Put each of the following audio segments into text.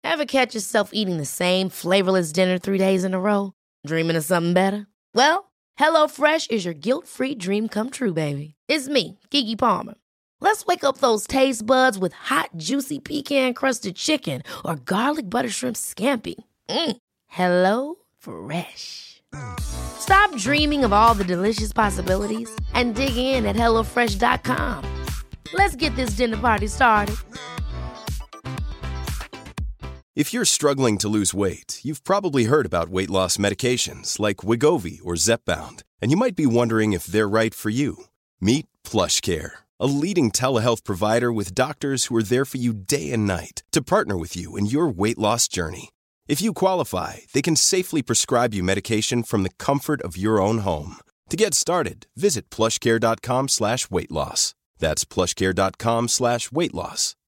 Ever catch yourself eating the same flavorless dinner 3 days in a row? Dreaming of something better? Well, HelloFresh is your guilt-free dream come true, baby. It's me, Keke Palmer. Let's wake up those taste buds with hot, juicy pecan-crusted chicken or garlic butter shrimp scampi. Hello Fresh. Stop dreaming of all the delicious possibilities and dig in at HelloFresh.com. Let's get this dinner party started. If you're struggling to lose weight, you've probably heard about weight loss medications like Wegovy or Zepbound, and you might be wondering if they're right for you. Meet PlushCare, a leading telehealth provider with doctors who are there for you day and night to partner with you in your weight loss journey. If you qualify, they can safely prescribe you medication from the comfort of your own home. To get started, visit plushcare.com/weightloss. That's plushcare.com/weightloss.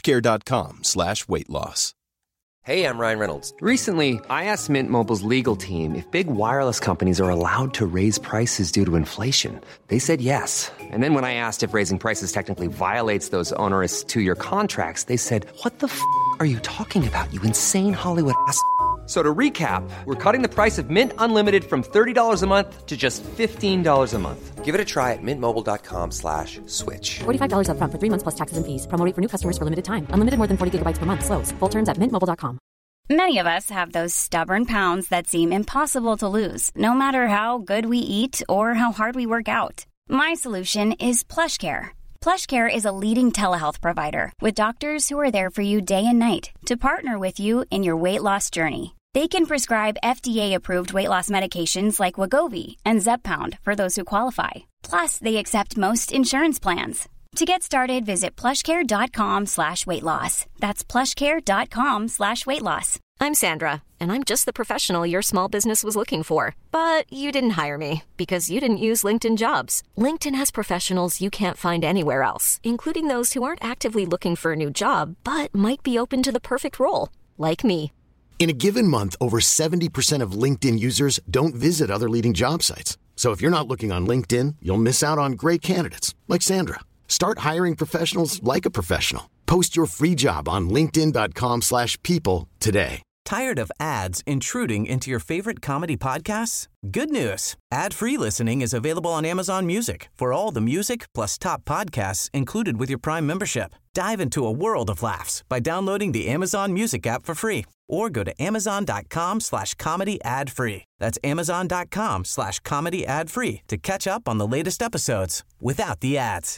plushcare.com/weightloss. Hey, I'm Ryan Reynolds. Recently, I asked Mint Mobile's legal team if big wireless companies are allowed to raise prices due to inflation. They said yes. And then when I asked if raising prices technically violates those onerous two-year contracts, they said, "What the f*** are you talking about, you insane Hollywood ass?" So to recap, we're cutting the price of Mint Unlimited from $30 a month to just $15 a month. Give it a try at mintmobile.com/switch. $45 up front for 3 months plus taxes and fees. Promo rate for new customers for limited time. Unlimited more than 40 gigabytes per month. Slows full terms at mintmobile.com. Many of us have those stubborn pounds that seem impossible to lose, no matter how good we eat or how hard we work out. My solution is PlushCare. PlushCare is a leading telehealth provider with doctors who are there for you day and night to partner with you in your weight loss journey. They can prescribe FDA-approved weight loss medications like Wegovy and Zepbound for those who qualify. Plus, they accept most insurance plans. To get started, visit plushcare.com/weightloss. That's plushcare.com/weightloss. I'm Sandra, and I'm just the professional your small business was looking for. But you didn't hire me because you didn't use LinkedIn Jobs. LinkedIn has professionals you can't find anywhere else, including those who aren't actively looking for a new job, but might be open to the perfect role, like me. In a given month, over 70% of LinkedIn users don't visit other leading job sites. So if you're not looking on LinkedIn, you'll miss out on great candidates like Sandra. Start hiring professionals like a professional. Post your free job on linkedin.com/people today. Tired of ads intruding into your favorite comedy podcasts? Good news. Ad-free listening is available on Amazon Music for all the music plus top podcasts included with your Prime membership. Dive into a world of laughs by downloading the Amazon Music app for free or go to amazon.com/comedy ad-free. That's amazon.com/comedy ad-free to catch up on the latest episodes without the ads.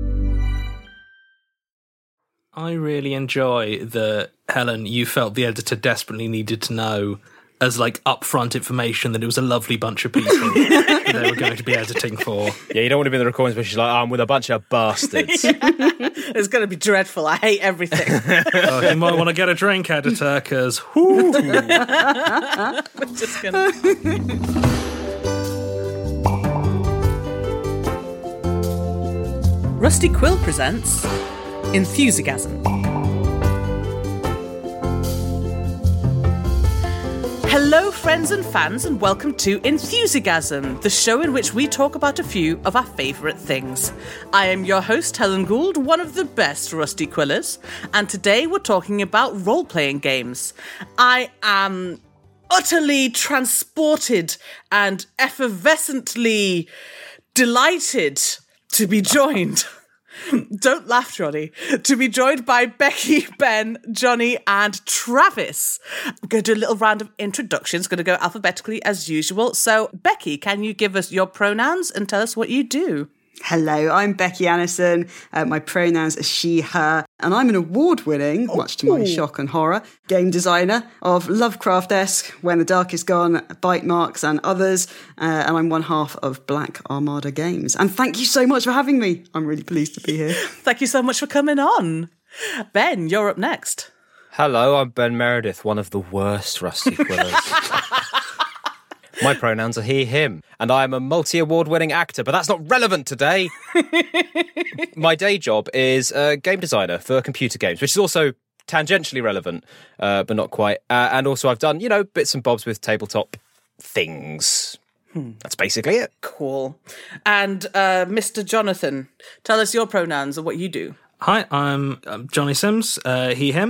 I really enjoy that, Helen, you felt the editor desperately needed to know as like upfront information that it was a lovely bunch of people that they were going to be editing for. Yeah, you don't want to be in the recordings where she's like, I'm with a bunch of bastards. It's going to be dreadful. I hate everything. You might want to get a drink, editor, because we're just going to... Rusty Quill presents Enthusiasm. Hello, friends and fans, and welcome to Enthusiasm, the show in which we talk about a few of our favourite things. I am your host, Helen Gould, one of the best Rusty Quillers, and today we're talking about role-playing games. I am utterly transported and effervescently delighted to be joined... Don't laugh, Johnny. To be joined by Becky, Ben, Johnny, and Travis. I'm going to do a little round of introductions. Going to go alphabetically as usual. So, Becky, can you give us your pronouns and tell us what you do? Hello, I'm Becky Annison. My pronouns are she, her, and I'm an award-winning, much to my shock and horror, game designer of Lovecraft-esque, When the Dark Is Gone, Bite Marks, and others, and I'm one half of Black Armada Games. And thank you so much for having me. I'm really pleased to be here. Thank you so much for coming on. Ben, you're up next. Hello, I'm Ben Meredith, one of the worst Rusty Quillers. My pronouns are he, him, and I am a multi-award-winning actor, but that's not relevant today. My day job is a game designer for computer games, which is also tangentially relevant, but not quite. And also I've done, bits and bobs with tabletop things. That's basically it. Cool. And Mr. Jonathan, tell us your pronouns and what you do. Hi, I'm Johnny Sims, he, him.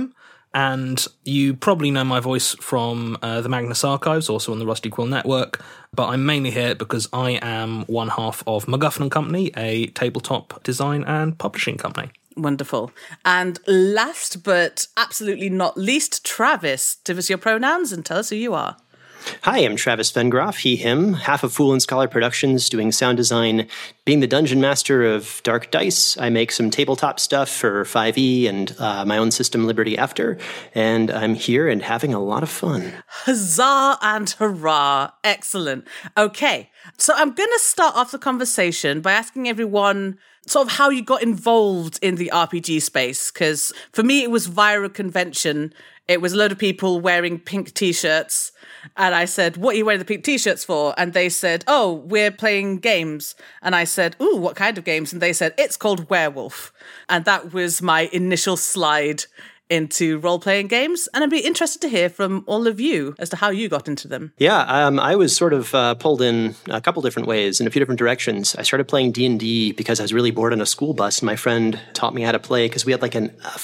And you probably know my voice from the Magnus Archives, also on the Rusty Quill Network, but I'm mainly here because I am one half of MacGuffin & Company, a tabletop design and publishing company. Wonderful. And last but absolutely not least, Travis, give us your pronouns and tell us who you are. Hi, I'm Travis Vengroff, he, him, half of Fool and Scholar Productions, doing sound design. Being the dungeon master of Dark Dice, I make some tabletop stuff for 5e and my own system, Liberty After, and I'm here and having a lot of fun. Huzzah and hurrah. Excellent. Okay, so I'm going to start off the conversation by asking everyone sort of how you got involved in the RPG space, because for me it was via a convention. It was a load of people wearing pink t-shirts, and I said, what are you wearing the pink t-shirts for? And they said, oh, we're playing games. And I said, ooh, what kind of games? And they said, it's called Werewolf. And that was my initial slide into role-playing games. And I'd be interested to hear from all of you as to how you got into them. Yeah, I was sort of pulled in a couple different ways, in a few different directions. I started playing D&D because I was really bored on a school bus. My friend taught me how to play because we had like a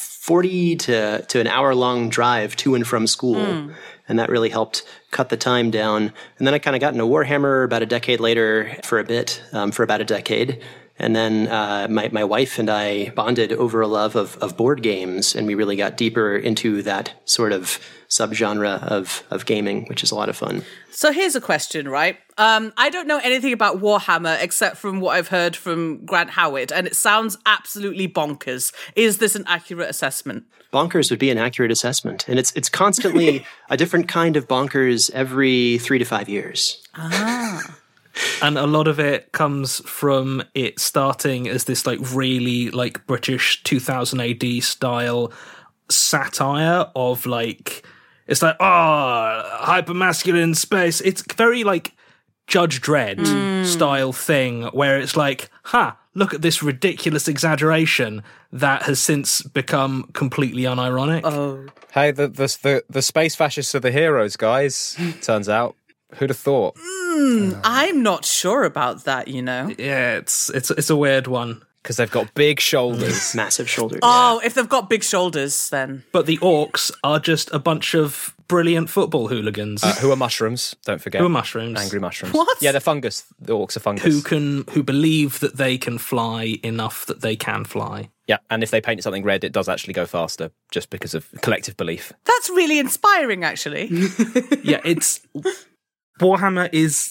40 to an hour-long drive to and from school. And that really helped cut the time down. And then I kind of got into Warhammer about a decade later for about a decade. And then my wife and I bonded over a love of board games, and we really got deeper into that sort of subgenre of gaming, which is a lot of fun. So here's a question, right? I don't know anything about Warhammer except from what I've heard from Grant Howitt, and it sounds absolutely bonkers. Is this an accurate assessment? Bonkers would be an accurate assessment. And it's constantly a different kind of bonkers every 3 to 5 years. Ah. And a lot of it comes from it starting as this like really like British 2000 AD style satire of like, it's like, hypermasculine space. It's very like Judge Dredd style thing where it's like, look at this ridiculous exaggeration that has since become completely unironic. Oh. Hey, the space fascists are the heroes, guys. Turns out. Who'd have thought? I'm not sure about that, you know. Yeah, it's a weird one. Because they've got big shoulders. Massive shoulders. Oh, if they've got big shoulders, then. But the orcs are just a bunch of brilliant football hooligans. Who are mushrooms, don't forget. Who are mushrooms. Angry mushrooms. What? Yeah, they're fungus. The orcs are fungus. Who believe that they can fly enough that they can fly. Yeah, and if they paint something red, it does actually go faster, just because of collective belief. That's really inspiring, actually. Yeah, Warhammer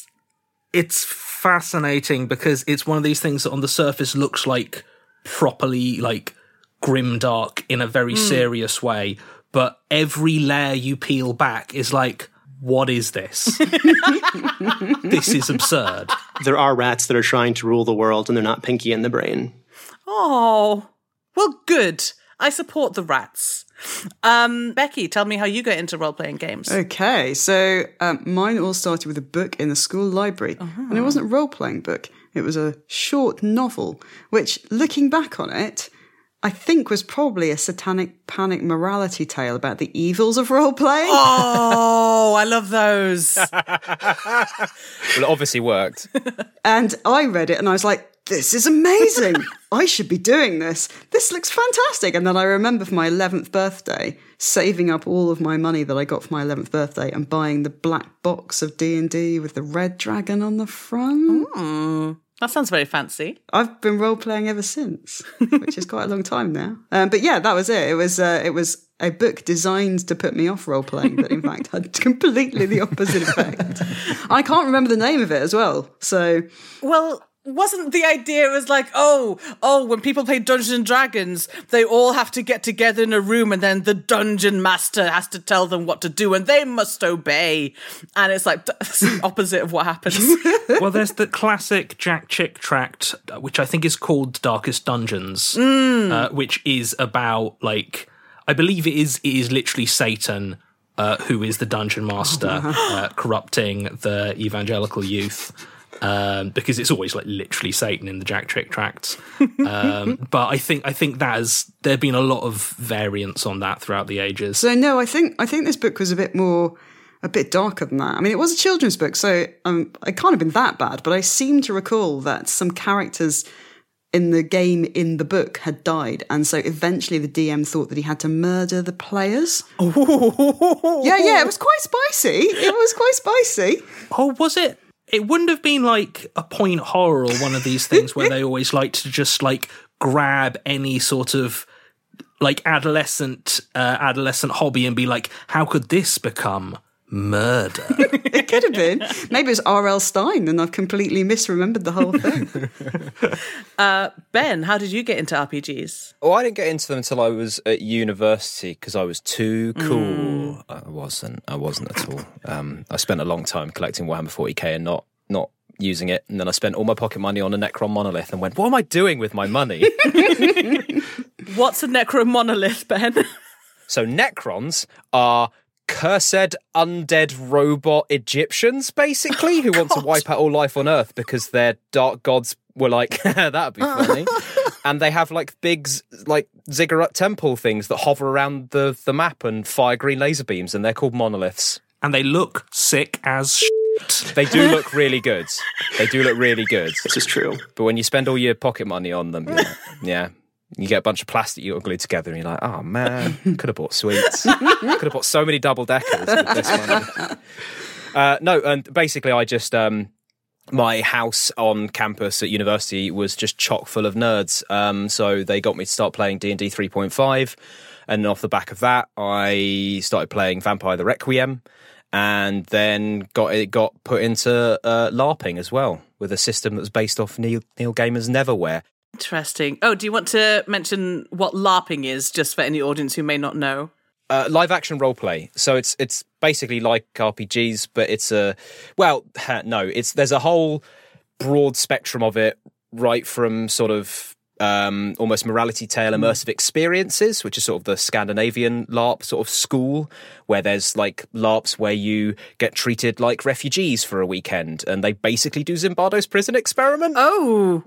it's fascinating because it's one of these things that on the surface looks like properly like grimdark in a very serious way, but every layer you peel back is like, what is this? This is absurd. There are rats that are trying to rule the world, and they're not pinky in the brain. Oh, well, good. I support the rats. Becky, tell me how you got into role-playing games. Okay, so mine all started with a book in the school library. And it wasn't a role-playing book. It was a short novel, which, looking back on it, I think was probably a satanic panic morality tale about the evils of role-playing. Oh, I love those. Well, it obviously worked. And I read it and I was like, this is amazing. I should be doing this. This looks fantastic. And then I remember for my 11th birthday, saving up all of my money that I got for my 11th birthday and buying the black box of D&D with the red dragon on the front. That sounds very fancy. I've been role-playing ever since, which is quite a long time now. But yeah, that was it. It was a book designed to put me off role-playing, but in fact had completely the opposite effect. I can't remember the name of it as well. So, well, wasn't the idea, it was like, when people play Dungeons and Dragons, they all have to get together in a room and then the dungeon master has to tell them what to do and they must obey. And it's like, that's the opposite of what happens. Well, there's the classic Jack Chick tract, which I think is called Darkest Dungeons, which is about, like, I believe it is literally Satan, who is the dungeon master, corrupting the evangelical youth. Because it's always like literally Satan in the Jack Chick tracts. But I think that there have been a lot of variants on that throughout the ages. So no, I think this book was a bit darker than that. I mean, it was a children's book, so it can't have been that bad, but I seem to recall that some characters in the game in the book had died, and so eventually the DM thought that he had to murder the players. Yeah, it was quite spicy. Oh, was it? It wouldn't have been like a point horror or one of these things where they always like to just like grab any sort of like adolescent hobby and be like, how could this become murder? It could have been. Maybe it was R.L. Stein and I've completely misremembered the whole thing. Ben, how did you get into RPGs? Oh, I didn't get into them until I was at university because I was too cool. I wasn't at all. I spent a long time collecting Warhammer 40k and not using it, and then I spent all my pocket money on a Necron monolith and went, what am I doing with my money? What's a Necron monolith, Ben? So Necrons are cursed undead robot Egyptians, basically, who want to wipe out all life on Earth because their dark gods were like, that'd be funny. And they have like big like ziggurat temple things that hover around the map and fire green laser beams, and they're called monoliths. And they look sick as shit. They do look really good. This is true. But when you spend all your pocket money on them, yeah. You get a bunch of plastic you got glued together and you're like, oh man, could have bought sweets. Could have bought so many double deckers with this money. No, and basically I just, my house on campus at university was just chock full of nerds. So they got me to start playing D&D 3.5. And off the back of that, I started playing Vampire the Requiem. And then got put into LARPing as well, with a system that was based off Neil Gaiman's Neverwhere. Interesting. Oh, do you want to mention what LARPing is, just for any audience who may not know? Live action roleplay. So it's basically like RPGs, but there's a whole broad spectrum of it, right from sort of almost morality tale immersive experiences, which is sort of the Scandinavian LARP sort of school, where there's like LARPs where you get treated like refugees for a weekend and they basically do Zimbardo's prison experiment. Oh,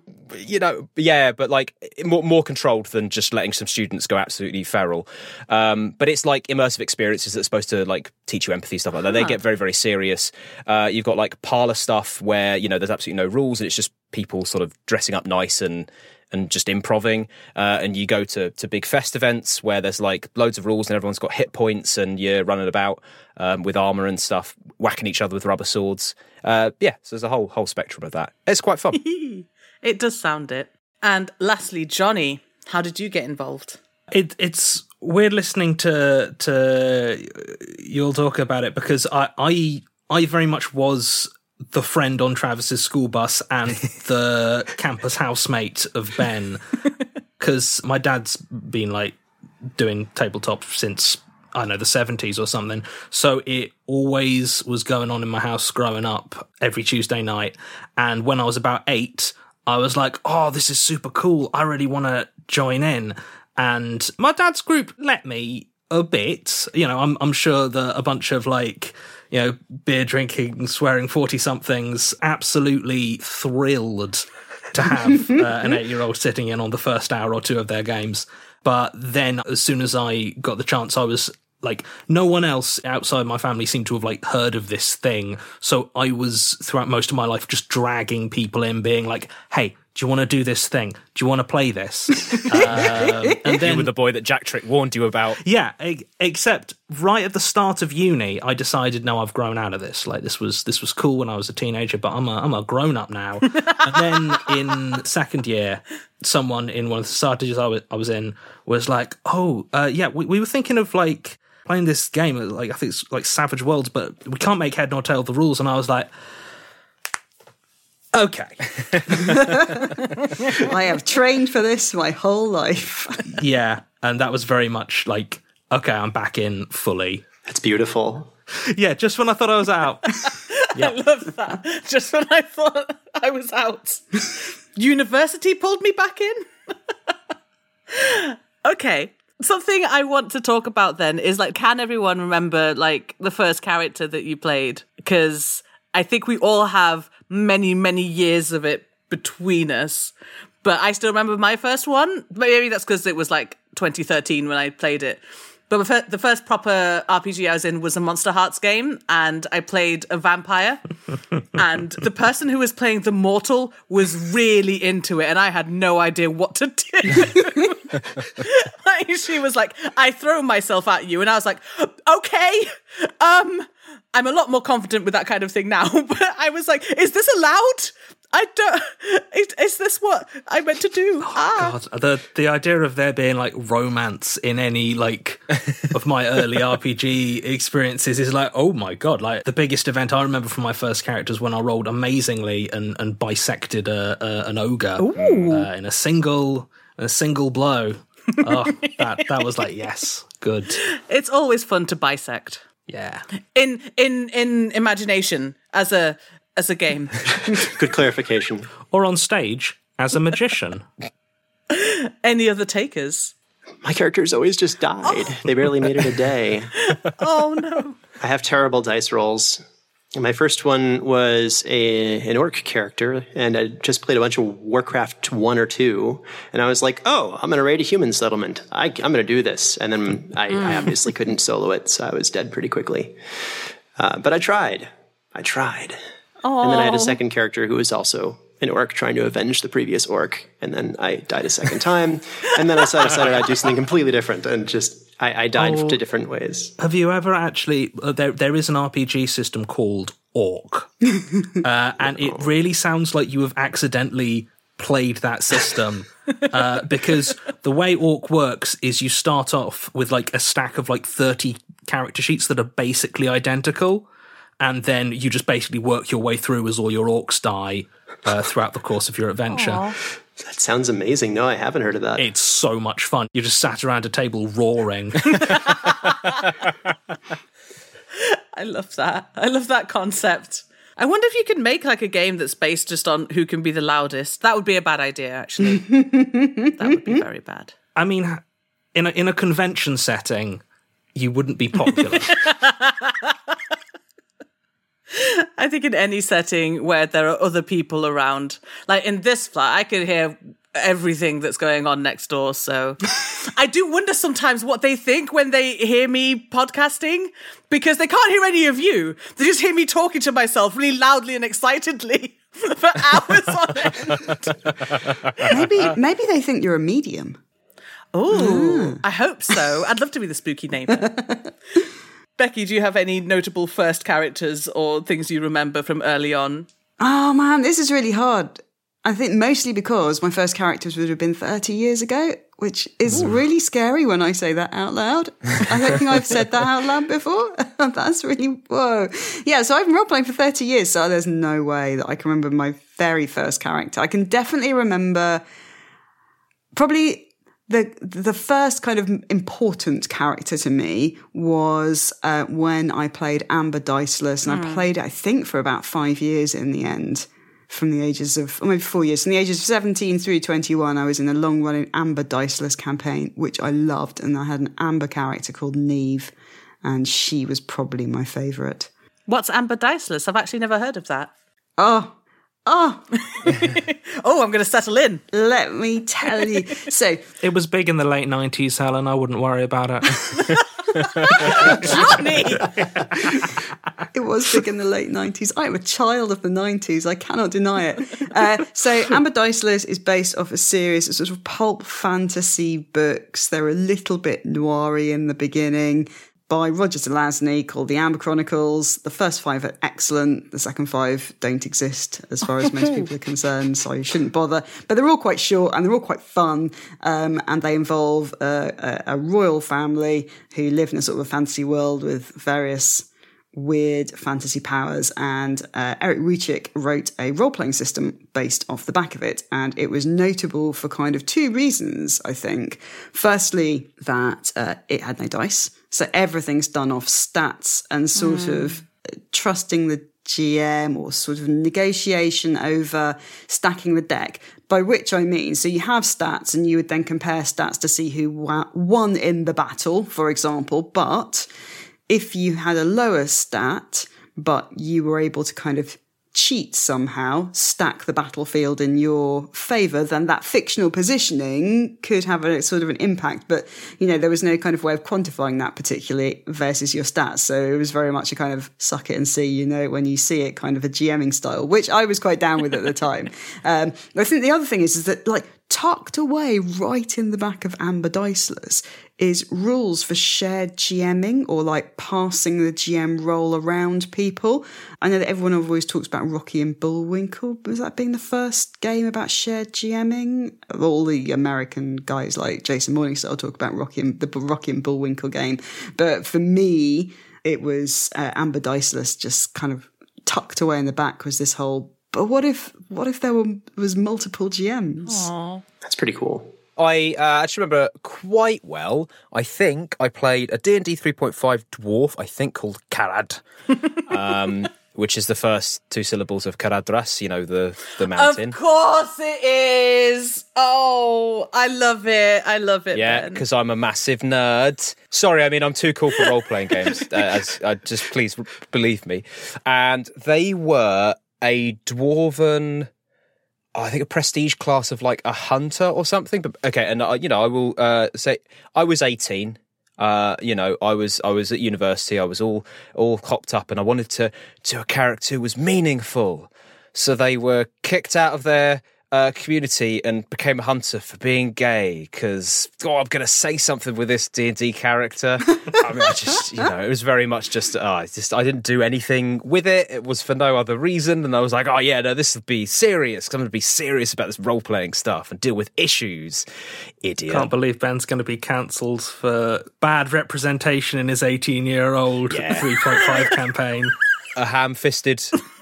but like more controlled than just letting some students go absolutely feral. But it's like immersive experiences that's supposed to like teach you empathy, stuff like that. They get very, very serious. You've got like parlor stuff where, there's absolutely no rules and it's just people sort of dressing up nice and just improving, and you go to big fest events where there's like loads of rules and everyone's got hit points and you're running about with armor and stuff, whacking each other with rubber swords. So there's a whole spectrum of that. It's quite fun. It does sound it. And lastly, Johnny, how did you get involved? It's weird listening to you all talk about it because I very much was the friend on Travis's school bus and the campus housemate of Ben, because my dad's been like doing tabletop since, I don't know, the 70s or something. So it always was going on in my house growing up every Tuesday night. And when I was about 8, I was like, oh, this is super cool. I really want to join in. And my dad's group let me a bit. I'm sure that a bunch of like, beer drinking, swearing 40-somethings absolutely thrilled to have an 8-year-old sitting in on the first hour or two of their games. But then as soon as I got the chance, I was like, no one else outside my family seemed to have like heard of this thing. So I was throughout most of my life just dragging people in, being like, hey, do you want to do this thing? Do you want to play this? And then, you were the boy that Jack Trick warned you about. Yeah, except right at the start of uni, I decided, no, I've grown out of this. Like this was cool when I was a teenager, but I'm a grown up now. And then in second year, someone in one of the societies I was in was like, we were thinking of like playing this game, like I think it's like Savage Worlds, but we can't make head nor tail of the rules. And I was like, okay. I have trained for this my whole life. Yeah, and that was very much like, okay, I'm back in fully. That's beautiful. Yeah, just when I thought I was out. Yep. I love that. Just when I thought I was out. University pulled me back in. Okay. Something I want to talk about then is like, can everyone remember like the first character that you played? Because I think we all have many, many years of it between us. But I still remember my first one. Maybe that's because it was like 2013 when I played it. But the first proper RPG I was in was a Monster Hearts game, and I played a vampire. And the person who was playing the mortal was really into it, and I had no idea what to do. Like, she was like, I throw myself at you, and I was like, okay, I'm a lot more confident with that kind of thing now, but I was like, is this allowed? I don't. Is this what I meant to do? God, the idea of there being like romance in any like of my early RPG experiences is like, oh my God! Like the biggest event I remember from my first character was when I rolled amazingly and bisected an ogre in a single blow. Oh, that was like, yes, good. It's always fun to bisect. Yeah. In imagination as a game. Good clarification. Or on stage as a magician. Any other takers? My characters always just died. They barely made it a day. Oh, no. I have terrible dice rolls. My first one was an orc character, and I just played a bunch of Warcraft 1 or 2, and I was like, oh, I'm going to raid a human settlement. I'm going to do this. And then I obviously couldn't solo it, so I was dead pretty quickly. But I tried. Aww. And then I had a second character who was also an orc trying to avenge the previous orc, and then I died a second time, and then I decided I'd do something completely different, and just I died to different ways. Have you ever actually... There is an RPG system called Orc, and it really sounds like you have accidentally played that system, because the way Orc works is you start off with like a stack of like 30 character sheets that are basically identical, and then you just basically work your way through as all your orcs die throughout the course of your adventure. Aww. That sounds amazing. No, I haven't heard of that. It's so much fun. You just sat around a table roaring. I love that. I love that concept. I wonder if you could make like a game that's based just on who can be the loudest. That would be a bad idea, actually. That would be very bad. I mean, in a convention setting, you wouldn't be popular. I think in any setting where there are other people around, like in this flat, I could hear everything that's going on next door. So I do wonder sometimes what they think when they hear me podcasting, because they can't hear any of you. They just hear me talking to myself really loudly and excitedly for hours on end. Maybe they think you're a medium. Oh, I hope so. I'd love to be the spooky neighbour. Becky, do you have any notable first characters or things you remember from early on? Oh man, this is really hard. I think mostly because my first characters would have been 30 years ago, which is really scary when I say that out loud. I don't think I've said that out loud before. That's really, whoa. Yeah, so I've been role-playing for 30 years, so there's no way that I can remember my very first character. I can definitely remember probably the first kind of important character to me was when I played Amber Diceless, and I played it, I think, for about 5 years in the end, from the ages of, or maybe 4 years, from the ages of 17 through 21. I was in a long-running Amber Diceless campaign, which I loved, and I had an Amber character called Neve, and she was probably my favourite. What's Amber Diceless? I've actually never heard of that. Oh, I'm going to settle in. Let me tell you. So it was big in the late 90s, Helen. I wouldn't worry about it. Johnny! It was big in the late 90s. I am a child of the 90s. I cannot deny it. So Amber Diceless is based off a series of sort of pulp fantasy books. They're a little bit noir-y in the beginning, by Roger Zelazny, called The Amber Chronicles. The first 5 are excellent. The second 5 don't exist as far as most people are concerned, so you shouldn't bother. But they're all quite short and they're all quite fun, and they involve a royal family who live in a sort of a fantasy world with various weird fantasy powers, and Eric Ruchik wrote a role-playing system based off the back of it, and it was notable for kind of 2 reasons, I think. Firstly, that it had no dice, so everything's done off stats and sort of trusting the GM, or sort of negotiation over stacking the deck, by which I mean, so you have stats and you would then compare stats to see who won in the battle, for example, but if you had a lower stat, but you were able to kind of cheat somehow, stack the battlefield in your favour, then that fictional positioning could have a sort of an impact. But, there was no kind of way of quantifying that particularly versus your stats. So it was very much a kind of suck it and see, when you see it, kind of a GMing style, which I was quite down with at the time. I think the other thing is that, tucked away right in the back of Amber Diceless is rules for shared GMing, or passing the GM role around people. I know that everyone always talks about Rocky and Bullwinkle. Was that being the first game about shared GMing? All the American guys like Jason Morningstar talk about the Rocky and Bullwinkle game. But for me, it was Amber Diceless just kind of tucked away in the back was this whole, but what if there was multiple GMs? Aww. That's pretty cool. I actually remember quite well. I think I played a D&D 3.5 dwarf, I think called Karad, which is the first two syllables of Karadras, the mountain. Of course it is. Oh, I love it. I love it. Yeah, because I'm a massive nerd. Sorry, I'm too cool for role-playing games. Just please believe me. And they were a dwarven, I think a prestige class of a hunter or something. But okay, and I will say I was 18. I was at university. I was all hopped up, and I wanted to do a character who was meaningful. So they were kicked out of their community and became a hunter for being gay, because I'm going to say something with this D&D character. I just it was very much just I didn't do anything with it. It was for no other reason, and I was like, oh yeah, no, this would be serious, because I'm going to be serious about this role-playing stuff and deal with issues. Idiot. Can't believe Ben's going to be cancelled for bad representation in his 18-year-old 3.5 campaign. A ham-fisted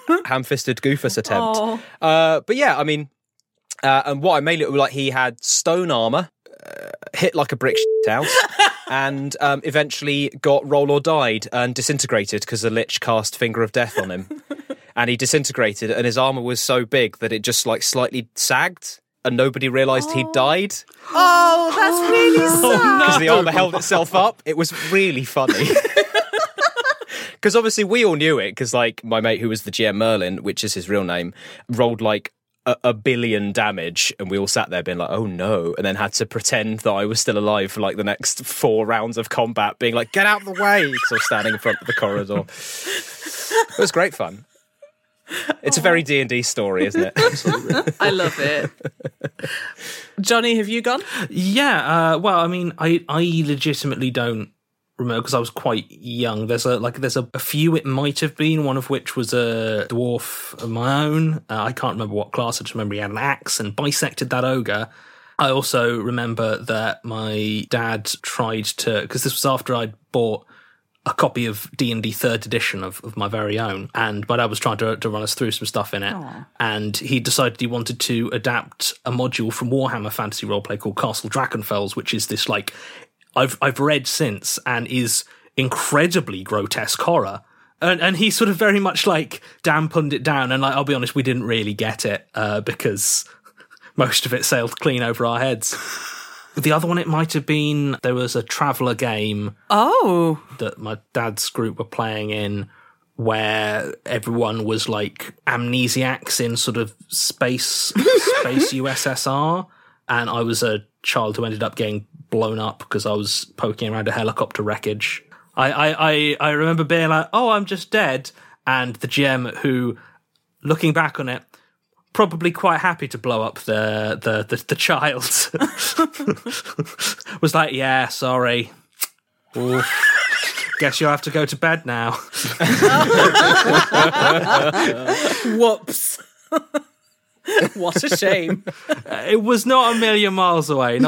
Goofus attempt. But yeah, and what I mainly he had stone armor, hit like a brick house, and eventually got roll or died and disintegrated because the Lich cast Finger of Death on him, and he disintegrated, and his armor was so big that it just slightly sagged, and nobody realised he'd died. Oh, that's really sad. Because the armor held itself up. It was really funny. Because obviously we all knew it, because my mate who was the GM Merlin, which is his real name, rolled a billion damage, and we all sat there being oh no, and then had to pretend that I was still alive for the next 4 rounds of combat, being get out of the way, because I was standing in front of the corridor. It was great fun. It's a very D&D story, isn't it? Absolutely. I love it. Johnny, have you gone? Yeah, well, I legitimately don't remember, because I was quite young. There's a few it might have been, one of which was a dwarf of my own. I can't remember what class. I just remember he had an axe and bisected that ogre. I also remember that my dad tried to, because this was after I'd bought a copy of D&D 3rd edition of my very own, and my dad was trying to run us through some stuff in it. Aww. And he decided he wanted to adapt a module from Warhammer Fantasy Roleplay called Castle Drakenfels, which is this I've read since, and is incredibly grotesque horror. And he sort of very much dampened it down, and I'll be honest, we didn't really get it because most of it sailed clean over our heads. The other one, it might have been, there was a Traveller game that my dad's group were playing in, where everyone was amnesiacs in sort of space USSR, and I was a child who ended up getting blown up because I was poking around a helicopter wreckage. I remember being oh, I'm just dead, and the GM, who, looking back on it, probably quite happy to blow up the child, was yeah, sorry. Oof. Guess you'll have to go to bed now. Whoops. What a shame. It was not a million miles away.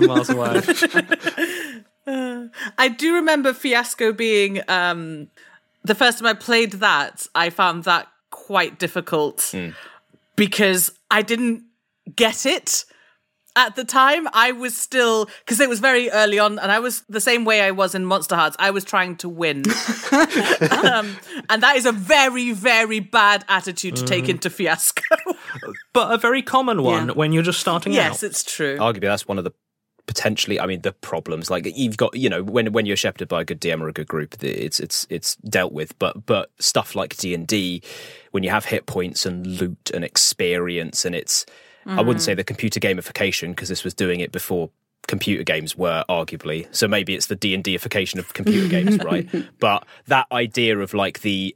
I do remember Fiasco being the first time I played that, I found that quite difficult because I didn't get it at the time. I was still, because it was very early on, and I was the same way I was in Monster Hearts. I was trying to win. And that is a very, very bad attitude to take into Fiasco. But a very common one when you're just starting out. Yes, it's true. Arguably, that's one of the potentially, I mean, the problems, like you've got, when you're shepherded by a good DM or a good group, it's dealt with. But stuff like D&D, when you have hit points and loot and experience, and I wouldn't say the computer gamification, because this was doing it before computer games were, arguably. So maybe it's the D&D-ification of computer games, right? But that idea of like the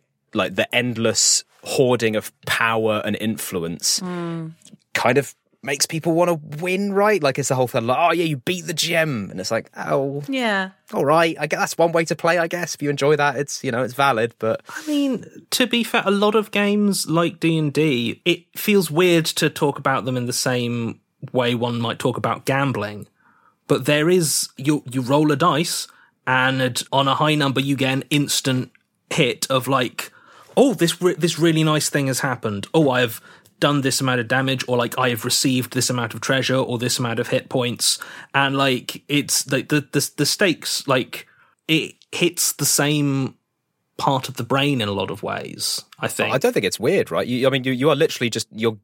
endless hoarding of power and influence kind of makes people want to win, right? Like, it's the whole thing like, oh yeah, you beat the GM, and it's like, oh yeah, all right, I guess that's one way to play. I guess if you enjoy that, it's it's valid. But I mean, to be fair, a lot of games like D&D, it feels weird to talk about them in the same way one might talk about gambling. But there is, you roll a dice, and on a high number you get an instant hit of like, oh, this really nice thing has happened. Oh, I have done this amount of damage, or like I have received this amount of treasure or this amount of hit points, and like it's like the stakes, like it hits the same part of the brain in a lot of ways, I think. I don't think it's weird, right? You are literally just you're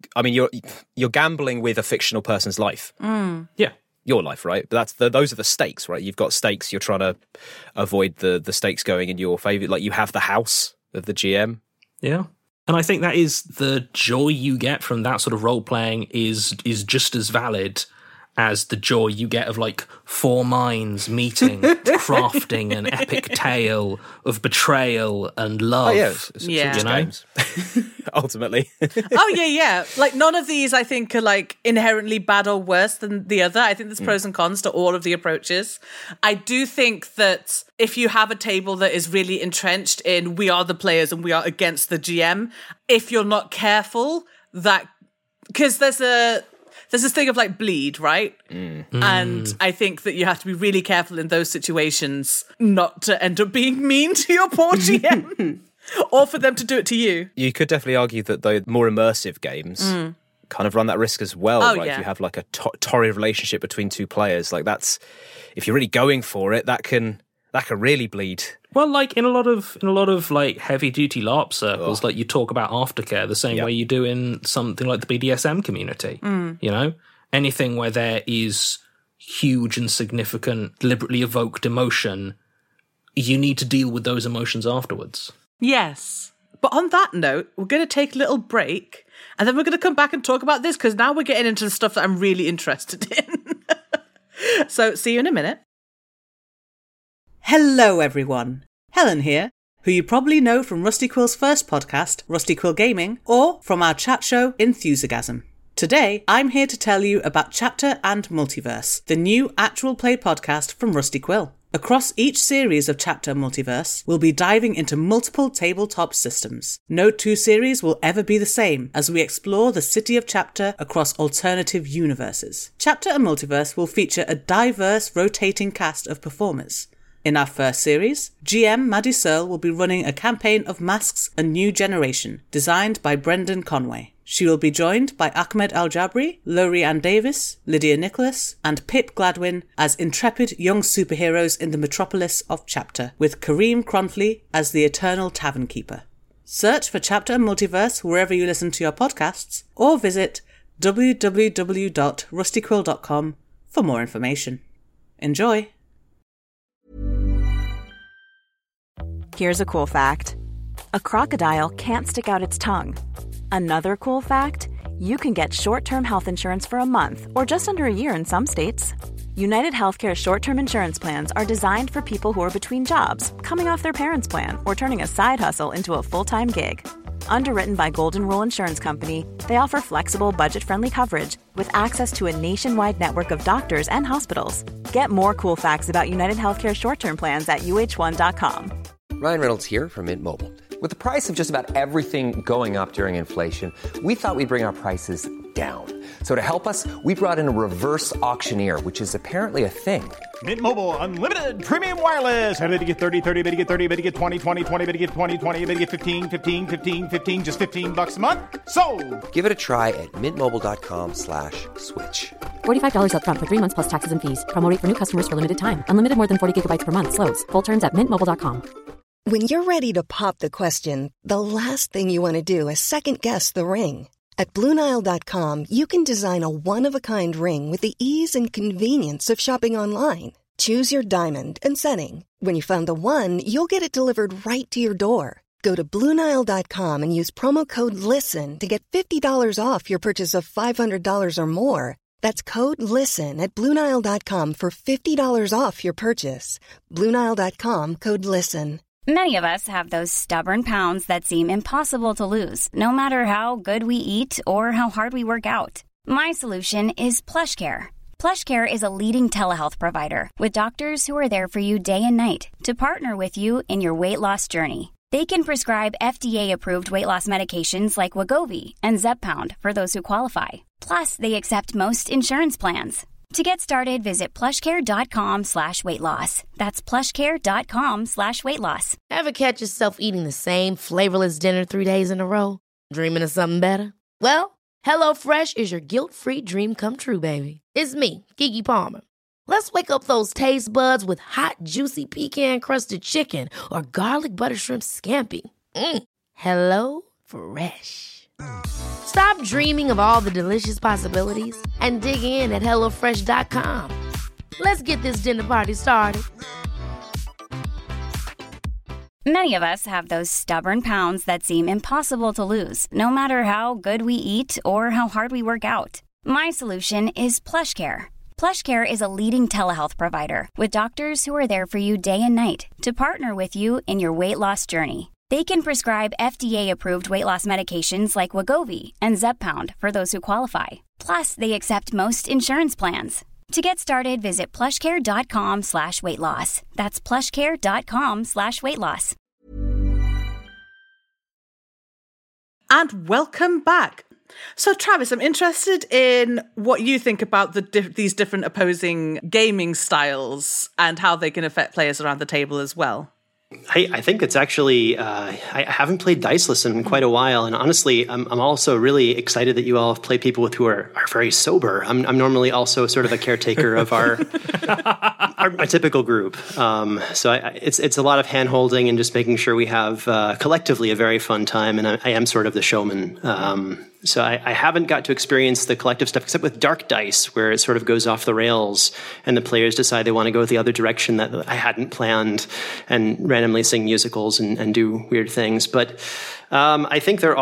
gambling with a fictional person's life. Yeah. Your life, right? But those are the stakes, right? You've got stakes. You're trying to avoid the stakes going in your favor. Like, you have the house of the GM. Yeah. And I think that is the joy you get from that sort of role-playing is just as valid as the joy you get of, like, four minds meeting, crafting an epic tale of betrayal and love. Oh, yeah. It's games. Ultimately. Oh, yeah. Like, none of these, I think, are, like, inherently bad or worse than the other. I think there's pros and cons to all of the approaches. I do think that if you have a table that is really entrenched in we are the players and we are against the GM, if you're not careful, that... Because there's this thing of like bleed, right? And I think that you have to be really careful in those situations not to end up being mean to your poor GM or for them to do it to you. You could definitely argue that the more immersive games kind of run that risk as well. Oh, right? yeah. If you have like a torrid relationship between two players, like that's, if you're really going for it, that can really bleed. Well, like in a lot of like heavy duty LARP circles, like you talk about aftercare the same way you do in something like the BDSM community. Anything where there is huge and significant, deliberately evoked emotion, you need to deal with those emotions afterwards. Yes. But on that note, we're going to take a little break, and then we're going to come back and talk about this, because now we're getting into the stuff that I'm really interested in. So, see you in a minute. Hello, everyone. Helen here, who you probably know from Rusty Quill's first podcast, Rusty Quill Gaming, or from our chat show, Enthusiasm. Today, I'm here to tell you about Chapter and Multiverse, the new actual play podcast from Rusty Quill. Across each series of Chapter Multiverse, we'll be diving into multiple tabletop systems. No two series will ever be the same as we explore the city of Chapter across alternative universes. Chapter and Multiverse will feature a diverse, rotating cast of performers. In our first series, GM Maddie Searle will be running a campaign of Masks: A New Generation, designed by Brendan Conway. She will be joined by Ahmed Al-Jabri, Laurie Ann Davis, Lydia Nicholas, and Pip Gladwin as intrepid young superheroes in the metropolis of Chapter, with Kareem Cronfley as the Eternal Tavern Keeper. Search for Chapter and Multiverse wherever you listen to your podcasts, or visit www.rustyquill.com for more information. Enjoy! Here's a cool fact. A crocodile can't stick out its tongue. Another cool fact, you can get short-term health insurance for a month or just under a year in some states. United Healthcare short-term insurance plans are designed for people who are between jobs, coming off their parents' plan, or turning a side hustle into a full-time gig. Underwritten by Golden Rule Insurance Company, they offer flexible, budget-friendly coverage with access to a nationwide network of doctors and hospitals. Get more cool facts about United Healthcare short-term plans at uh1.com. Ryan Reynolds here from Mint Mobile. With the price of just about everything going up during inflation, we thought we'd bring our prices down. So to help us, we brought in a reverse auctioneer, which is apparently a thing. Mint Mobile Unlimited Premium Wireless. How to get 30, 30, bit to get 30, bit to get 20, 20, 20, bit to get 20, 20, bit to get 15, 15, 15, 15, just $15 a month? Sold! Give it a try at mintmobile.com/switch. $45 up front for 3 months plus taxes and fees. Promo rate for new customers for limited time. Unlimited more than 40 gigabytes per month. Slows full terms at mintmobile.com. When you're ready to pop the question, the last thing you want to do is second-guess the ring. At BlueNile.com, you can design a one-of-a-kind ring with the ease and convenience of shopping online. Choose your diamond and setting. When you find the one, you'll get it delivered right to your door. Go to BlueNile.com and use promo code LISTEN to get $50 off your purchase of $500 or more. That's code LISTEN at BlueNile.com for $50 off your purchase. BlueNile.com, code LISTEN. Many of us have those stubborn pounds that seem impossible to lose, no matter how good we eat or how hard we work out. My solution is PlushCare. PlushCare is a leading telehealth provider with doctors who are there for you day and night to partner with you in your weight loss journey. They can prescribe FDA-approved weight loss medications like Wegovy and Zepbound for those who qualify. Plus, they accept most insurance plans. To get started, visit plushcare.com/weightloss. That's plushcare.com/weightloss. Ever catch yourself eating the same flavorless dinner 3 days in a row? Dreaming of something better? Well, HelloFresh is your guilt-free dream come true, baby. It's me, Keke Palmer. Let's wake up those taste buds with hot, juicy pecan-crusted chicken or garlic butter shrimp scampi. Hello Fresh. Stop dreaming of all the delicious possibilities and dig in at HelloFresh.com. Let's get this dinner party started. Many of us have those stubborn pounds that seem impossible to lose, no matter how good we eat or how hard we work out. My solution is PlushCare. PlushCare is a leading telehealth provider with doctors who are there for you day and night to partner with you in your weight loss journey. They can prescribe FDA-approved weight loss medications like Wegovy and Zepbound for those who qualify. Plus, they accept most insurance plans. To get started, visit plushcare.com/weightloss. That's plushcare.com/weightloss. And welcome back. So, Travis, I'm interested in what you think about these different opposing gaming styles and how they can affect players around the table as well. I think it's actually, I haven't played Diceless in quite a while. And honestly, I'm also really excited that you all have played people who are very sober. I'm normally also sort of a caretaker of my typical group. So it's a lot of hand holding and just making sure we have collectively a very fun time. And I am sort of the showman. So I haven't got to experience the collective stuff except with Dark Dice, where it sort of goes off the rails and the players decide they want to go the other direction that I hadn't planned and randomly sing musicals and do weird things. But I think they're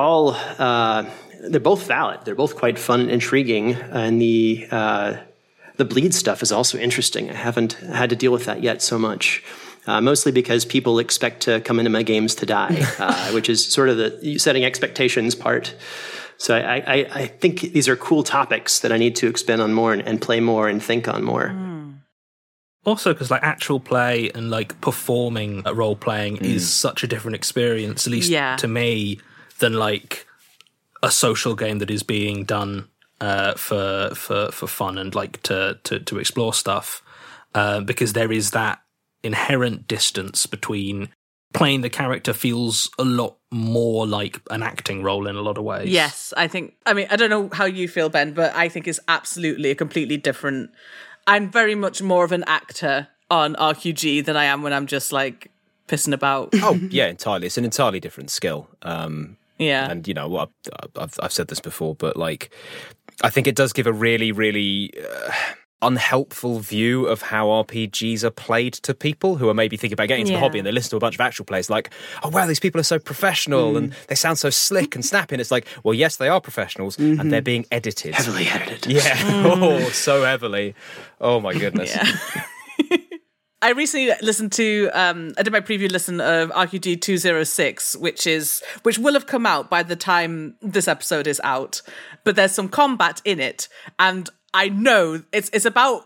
both valid. They're both quite fun and intriguing. And the bleed stuff is also interesting. I haven't had to deal with that yet so much. Mostly because people expect to come into my games to die, which is sort of the setting expectations part. So I think these are cool topics that I need to expand on more and play more and think on more. Also, because like actual play and like performing role playing is such a different experience, at least to me, than like a social game that is being done for fun and like to explore stuff. Because there is that inherent distance between playing the character feels a lot more like an acting role in a lot of ways. Yes, I don't know how you feel, Ben, but I think it's absolutely a completely different. I'm very much more of an actor on RQG than I am when I'm just like pissing about. Oh, yeah, entirely. It's an entirely different skill. Yeah. And, you know, I've said this before, but like, I think it does give a really, really unhelpful view of how RPGs are played to people who are maybe thinking about getting into the hobby, and they listen to a bunch of actual plays like, oh wow, these people are so professional and they sound so slick and snappy. And it's like, well, yes, they are professionals and they're being edited. Heavily edited. Yeah. Oh, so heavily. Oh my goodness. Yeah. I recently listened to, I did my preview listen of RQG 206, which will have come out by the time this episode is out, but there's some combat in it, and I know it's about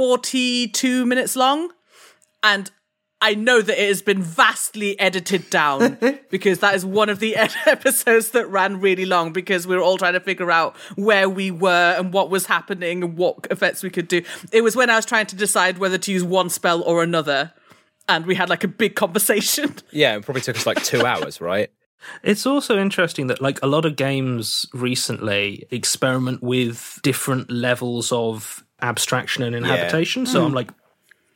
42 minutes long, and I know that it has been vastly edited down because that is one of the episodes that ran really long because we were all trying to figure out where we were and what was happening and what effects we could do. It was when I was trying to decide whether to use one spell or another, and we had like a big conversation. Yeah, it probably took us like 2 hours, right? It's also interesting that like a lot of games recently experiment with different levels of abstraction and inhabitation. So I'm like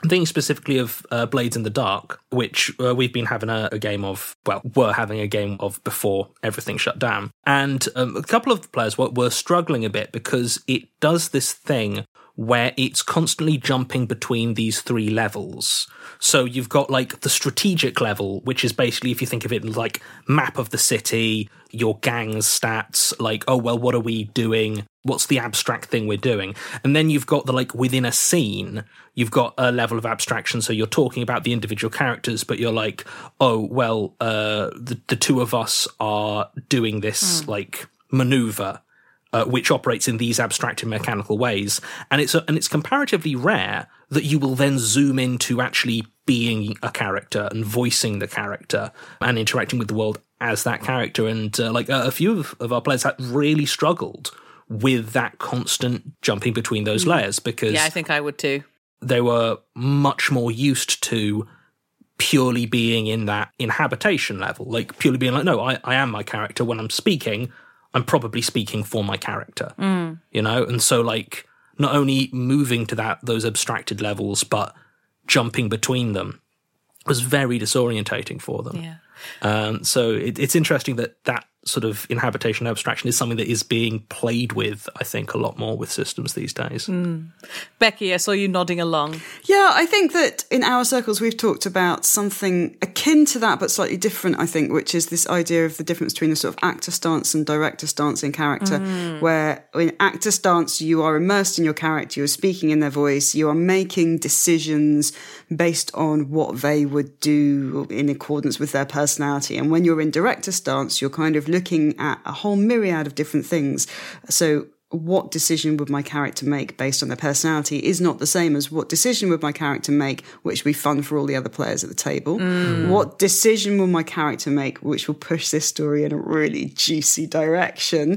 I'm thinking specifically of Blades in the Dark, which we've been having a game of, were having a game of before everything shut down. And a couple of the players were struggling a bit because it does this thing where it's constantly jumping between these three levels. So you've got like the strategic level, which is basically, if you think of it like map of the city, your gang's stats, like, oh, well, what are we doing? What's the abstract thing we're doing? And then you've got the like within a scene, you've got a level of abstraction. So you're talking about the individual characters, but you're like, oh, well, the two of us are doing this like maneuver. Which operates in these abstracted mechanical ways, and it's comparatively rare that you will then zoom into actually being a character and voicing the character and interacting with the world as that character. And like a few of our players had really struggled with that constant jumping between those layers because I think I would too. They were much more used to purely being in that inhabitation level, like purely being like, no, I am my character when I'm speaking. I'm probably speaking for my character, you know? And so, like, not only moving to those abstracted levels, but jumping between them was very disorientating for them. Yeah. So it's interesting that sort of inhabitation abstraction is something that is being played with, I think, a lot more with systems these days. Becky, I saw you nodding along. Yeah, I think that in our circles we've talked about something akin to that, but slightly different, I think, which is this idea of the difference between a sort of actor stance and director stance in character, where in actor stance you are immersed in your character, you're speaking in their voice, you are making decisions based on what they would do in accordance with their personality. And when you're in director stance, you're kind of looking at a whole myriad of different things. So what decision would my character make based on their personality is not the same as what decision would my character make, which will be fun for all the other players at the table. What decision will my character make, which will push this story in a really juicy direction.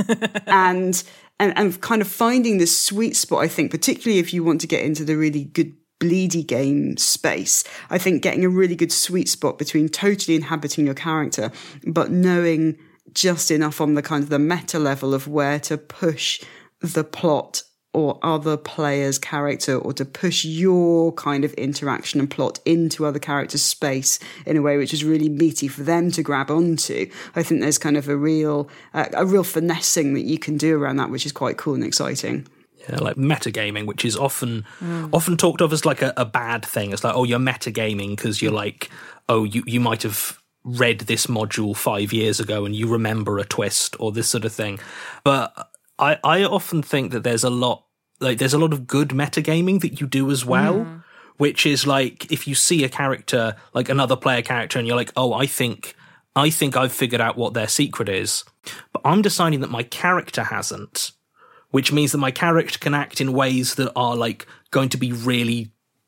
and kind of finding this sweet spot, I think, particularly if you want to get into the really good bleedy game space, I think getting a really good sweet spot between totally inhabiting your character, but knowing just enough on the kind of the meta level of where to push the plot or other players' character, or to push your kind of interaction and plot into other characters' space in a way which is really meaty for them to grab onto. I think there's kind of a real finessing that you can do around that, which is quite cool and exciting. Yeah, like metagaming, which is often talked of as like a bad thing. It's like, oh, you're metagaming because you're like, oh, you might have read this module 5 years ago and you remember a twist or this sort of thing. But I often think that there's a lot of good metagaming that you do as well, which is like if you see a character, like another player character, and you're like, oh, I think I've figured out what their secret is, but I'm deciding that my character hasn't. Which means that my character can act in ways that are like going to be really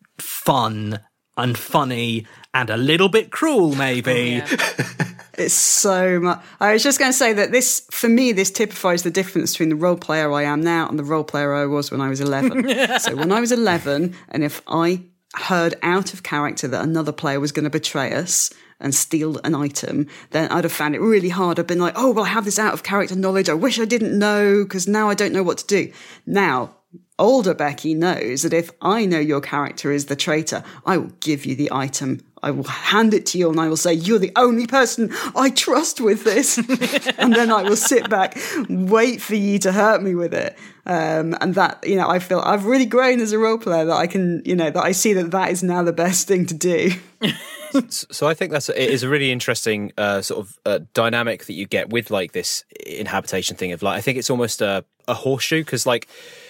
fun and funny and a little bit cruel, maybe. Oh, yeah. It's so much. I was just going to say that this, for me, this typifies the difference between the role player I am now and the role player I was when I was 11. So when I was 11, and if I heard out of character that another player was going to betray us and steal an item, then I'd have found it really hard. I've been like, oh, well, I have this out of character knowledge. I wish I didn't know because now I don't know what to do. Now, older Becky knows that if I know your character is the traitor, I will give you the item. I will hand it to you and I will say, you're the only person I trust with this. And then I will sit back, wait for you to hurt me with it. And that, you know, I feel I've really grown as a role player that I can, you know, that I see that is now the best thing to do. So I think it is a really interesting sort of dynamic that you get with like this inhabitation thing of like, I think it's almost a horseshoe because like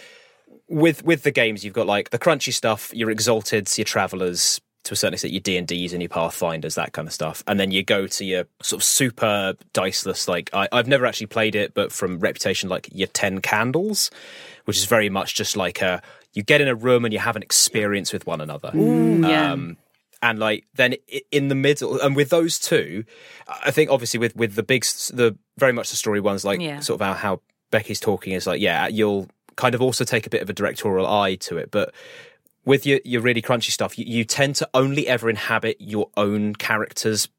with the games, you've got like the crunchy stuff, your Exalteds, your Travelers, to a certain extent your D&Ds and your Pathfinders, that kind of stuff. And then you go to your sort of super diceless, like I've never actually played it, but from reputation, like your 10 Candles, which is very much just like you get in a room and you have an experience with one another. Ooh, yeah. And like then in the middle, and with those two, I think obviously with the very much the story ones, like sort of how Becky's talking is like, yeah, you'll kind of also take a bit of a directorial eye to it. But with your really crunchy stuff, you tend to only ever inhabit your own character's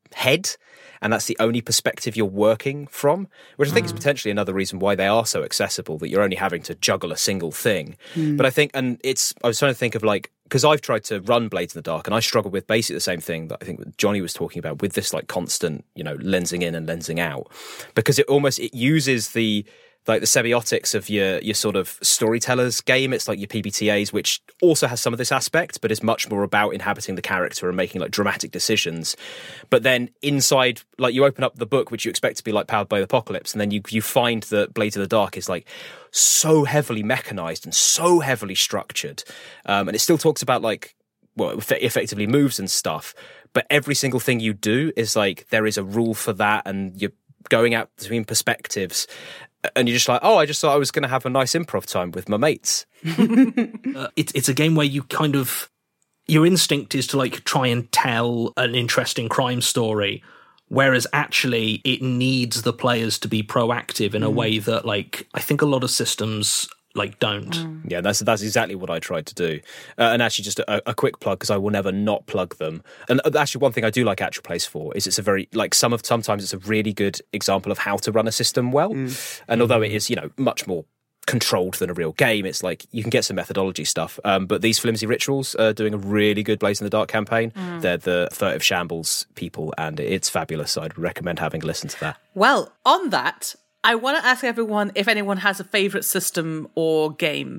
head, and that's the only perspective you're working from, which I think is potentially another reason why they are so accessible, that you're only having to juggle a single thing. But I think, I was trying to think of like, because I've tried to run Blades in the Dark and I struggle with basically the same thing that I think Johnny was talking about with this like constant, lensing in and lensing out, because it uses the semiotics of your sort of storyteller's game. It's like your PBTAs, which also has some of this aspect, but is much more about inhabiting the character and making like dramatic decisions. But then inside, like you open up the book, which you expect to be like Powered by the Apocalypse, and then you find that Blades in the Dark is like so heavily mechanized and so heavily structured. And it still talks about like, well, effectively moves and stuff, but every single thing you do is like, there is a rule for that, and you're going out between perspectives. And you're just like, I just thought I was going to have a nice improv time with my mates. It's a game where you kind of, your instinct is to like try and tell an interesting crime story, whereas actually it needs the players to be proactive in a way that like I think a lot of systems like don't. Yeah, that's exactly what I tried to do. And actually just a quick plug, because I will never not plug them. And actually one thing I do like Actual Plays for is it's a very, like sometimes it's a really good example of how to run a system well. And although it is, much more controlled than a real game, it's like you can get some methodology stuff. But these Flimsy Rituals are doing a really good Blades in the Dark campaign. They're the Furtive Shambles people, and it's fabulous. I'd recommend having a listen to that. Well, on that, I want to ask everyone if anyone has a favourite system or game.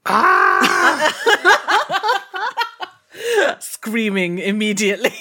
Screaming immediately.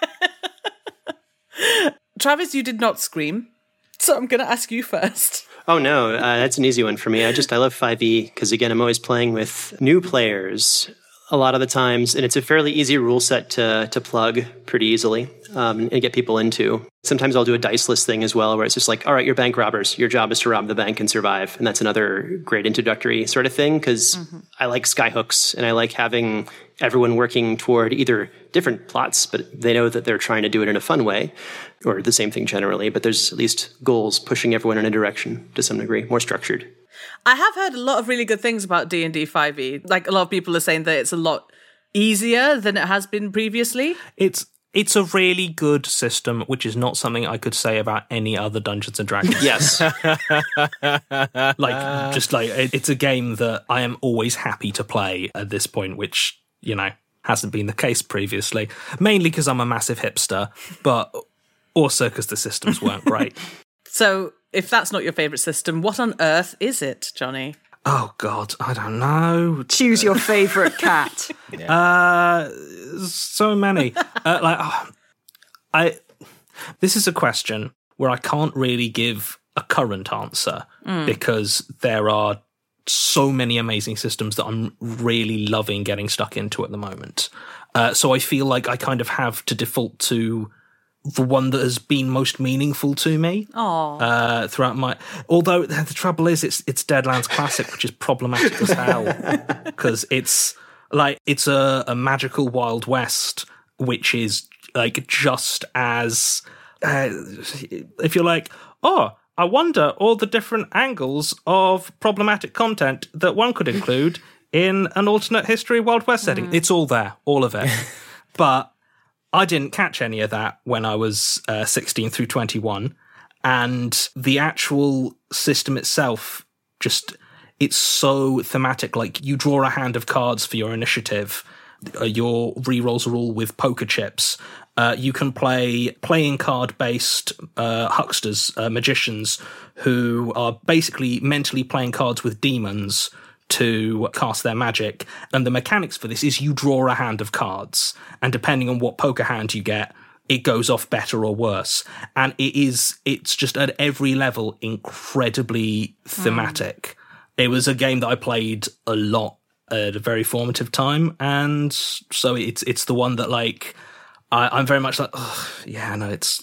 Travis, you did not scream, so I'm going to ask you first. Oh, no, that's an easy one for me. I love 5e because, again, I'm always playing with new players a lot of the times, and it's a fairly easy rule set to plug pretty easily and get people into. Sometimes I'll do a diceless thing as well, where it's just like, all right, you're bank robbers. Your job is to rob the bank and survive. And that's another great introductory sort of thing, because I like skyhooks, and I like having everyone working toward either different plots, but they know that they're trying to do it in a fun way, or the same thing generally, but there's at least goals pushing everyone in a direction to some degree, more structured. I have heard a lot of really good things about D&D 5e. Like, a lot of people are saying that it's a lot easier than it has been previously. It's a really good system, which is not something I could say about any other Dungeons and Dragons. Yes. It's a game that I am always happy to play at this point, which, hasn't been the case previously. Mainly because I'm a massive hipster, but also because the systems weren't great. So, if that's not your favourite system, what on earth is it, Johnny? Oh, God, I don't know. Choose your favourite cat. So many. This is a question where I can't really give a current answer because there are so many amazing systems that I'm really loving getting stuck into at the moment. So I feel like I kind of have to default to the one that has been most meaningful to me throughout my... Although the trouble is it's Deadlands Classic, which is problematic as hell, because it's a magical Wild West, which is like just as... if you're like, I wonder all the different angles of problematic content that one could include in an alternate history Wild West setting. It's all there, all of it. But I didn't catch any of that when I was 16 through 21. And the actual system itself, it's so thematic. Like, you draw a hand of cards for your initiative. Your rerolls are all with poker chips. You can play playing card-based hucksters, magicians, who are basically mentally playing cards with demons to cast their magic. And the mechanics for this is you draw a hand of cards, and depending on what poker hand you get, it goes off better or worse. And it's just at every level incredibly thematic. It was a game that I played a lot at a very formative time, and so it's the one that, like, I'm very much like, it's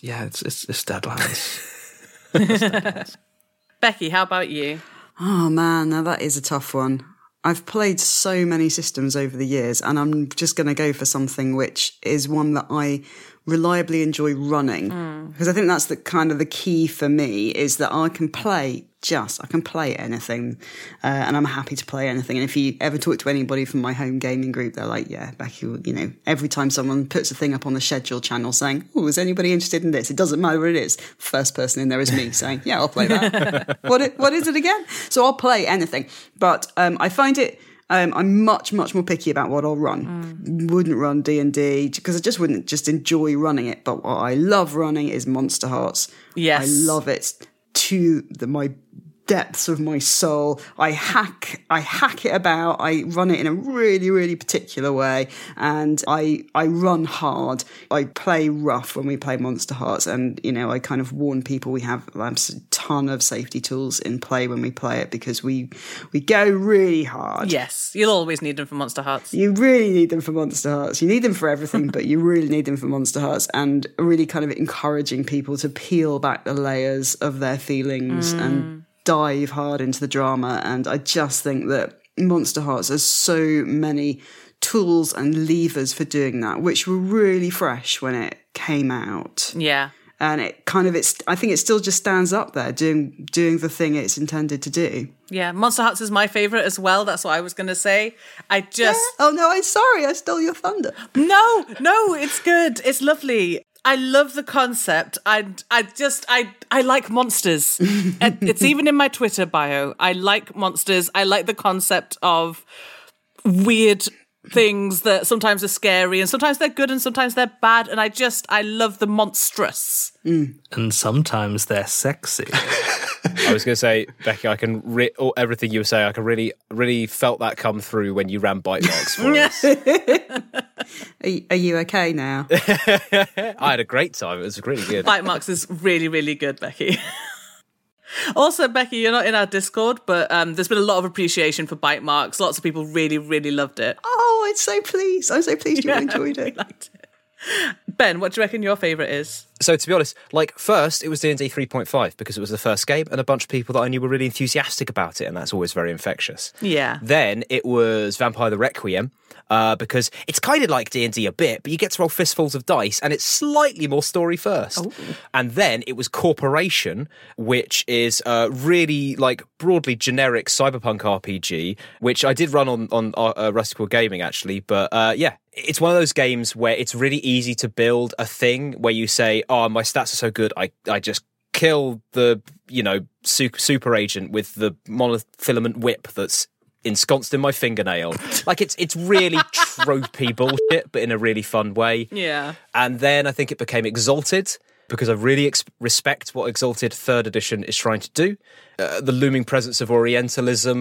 Deadlands. Becky, how about you? Oh man, now that is a tough one. I've played so many systems over the years, and I'm just going to go for something which is one that I reliably enjoy running, because I think that's the kind of the key for me, is that I can play anything, and I'm happy to play anything. And if you ever talk to anybody from my home gaming group, they're like, yeah, Becky, you know, every time someone puts a thing up on the schedule channel saying, oh, is anybody interested in this? It doesn't matter what it is. First person in there is me saying, yeah, I'll play that. What is it again? So I'll play anything. But I find it, I'm much, much more picky about what I'll run. Wouldn't run D&D because I just wouldn't just enjoy running it. But what I love running is Monster Hearts. Yes. I love it to my depths of my soul. I hack it about. I run it in a really, really particular way, and I run hard. I play rough when we play Monster Hearts, and you know, I kind of warn people we have a ton of safety tools in play when we play it, because we go really hard. Yes, you'll always need them for Monster Hearts. You really need them for Monster Hearts. You need them for everything, but you really need them for Monster Hearts, and really kind of encouraging people to peel back the layers of their feelings and dive hard into the drama. And I just think that Monster Hearts has so many tools and levers for doing that, which were really fresh when it came out. Yeah. And it kind of, I think it still just stands up there doing the thing it's intended to do. Yeah, Monster Hearts is my favourite as well. That's what I was going to say. Yeah. Oh no, I'm sorry, I stole your thunder. No, it's good. It's lovely. I love the concept. I like monsters. It's even in my Twitter bio. I like monsters. I like the concept of weird things that sometimes are scary and sometimes they're good and sometimes they're bad. And I love the monstrous. And sometimes they're sexy. I was going to say, Becky, I can everything you were saying, I can really felt that come through when you ran bite marks for us. Are you okay now? I had a great time. It was really good. Bite marks is really, really good, Becky. Also, Becky, you're not in our Discord, but there's been a lot of appreciation for bite marks. Lots of people really, really loved it. Oh, I'm so pleased you enjoyed it. Liked it. Ben, what do you reckon your favourite is? So to be honest, first it was D&D 3.5 because it was the first game and a bunch of people that I knew were really enthusiastic about it, and that's always very infectious. Yeah. Then it was Vampire the Requiem because it's kind of like D&D a bit, but you get to roll fistfuls of dice and it's slightly more story first. Oh. And then it was Corporation, which is really broadly generic cyberpunk RPG, which I did run on Rusty Quill Gaming actually, but yeah. It's one of those games where it's really easy to build a thing where you say, oh, my stats are so good, I just kill the, super agent with the monofilament whip that's ensconced in my fingernail. It's really tropey bullshit, but in a really fun way. Yeah. And then I think it became Exalted, because I really respect what Exalted 3rd edition is trying to do. The looming presence of Orientalism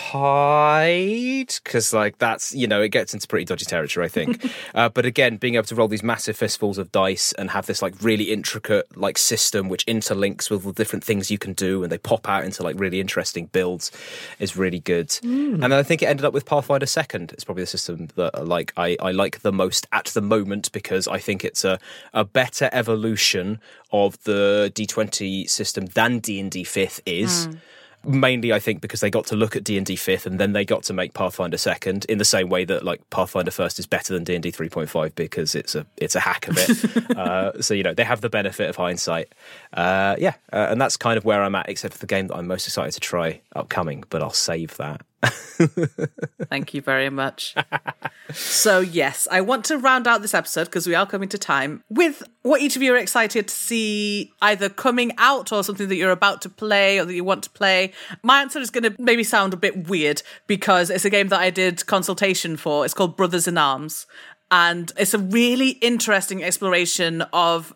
aside, because that's, it gets into pretty dodgy territory, I think. But again, being able to roll these massive fistfuls of dice and have this really intricate system which interlinks with the different things you can do, and they pop out into really interesting builds is really good. And then I think it ended up with Pathfinder 2nd. It's probably the system that I like the most at the moment, because I think it's a better evolution of the D20 system than D&D 5th is. Mainly, I think, because they got to look at D&D 5th and then they got to make Pathfinder 2nd in the same way that Pathfinder 1st is better than D&D 3.5 because it's a hack of it. So they have the benefit of hindsight. And that's kind of where I'm at, except for the game that I'm most excited to try upcoming, but I'll save that. Thank you very much. So yes, I want to round out this episode, because we are coming to time, with what each of you are excited to see either coming out or something that you're about to play or that you want to play. My answer is going to maybe sound a bit weird because it's a game that I did consultation for. It's called Brothers in Arms, and it's a really interesting exploration of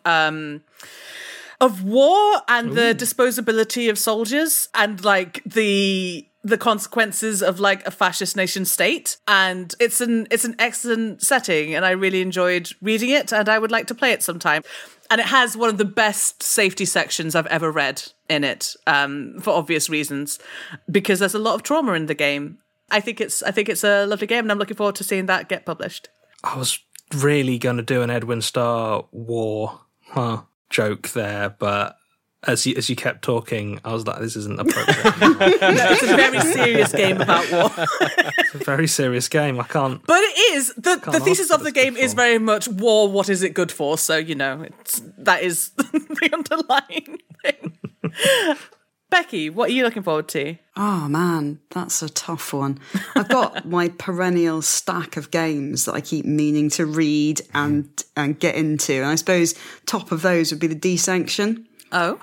war and the disposability of soldiers and the consequences of a fascist nation state. And it's an excellent setting, and I really enjoyed reading it, and I would like to play it sometime. And it has one of the best safety sections I've ever read in it, for obvious reasons, because there's a lot of trauma in the game. I think it's a lovely game, and I'm looking forward to seeing that get published. I was really going to do an Edwin Starr war joke there, but as you kept talking, I was like, this isn't appropriate. It's a very serious game about war. It's a very serious game. I can't. But it is. The thesis of the game is very much war, what is it good for? So, that is the underlying thing. Becky, what are you looking forward to? Oh man, that's a tough one. I've got my perennial stack of games that I keep meaning to read and get into. And I suppose top of those would be the Desanction. Oh.